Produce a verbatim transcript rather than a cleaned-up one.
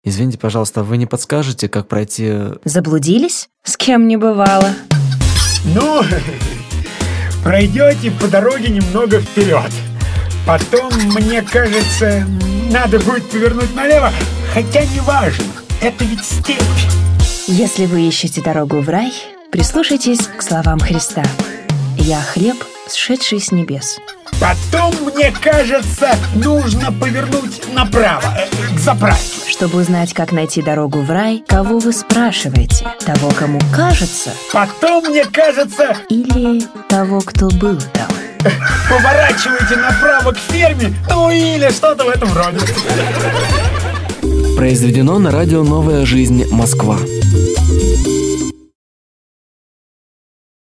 Извините, пожалуйста, вы не подскажете, как пройти... Заблудились? С кем не бывало. Ну, пройдете по дороге немного вперед. Потом, мне кажется, надо будет повернуть налево, хотя не важно, это ведь степь. Если вы ищете дорогу в рай, прислушайтесь к словам Христа. «Я хлеб, сшедший с небес». Потом, мне кажется, нужно повернуть направо, к заправке. Чтобы узнать, как найти дорогу в рай, кого вы спрашиваете? Того, кому кажется? Потом, мне кажется... Или того, кто был там? Поворачивайте направо к ферме, ну или что-то в этом роде. Произведено на радио «Новая жизнь. Москва».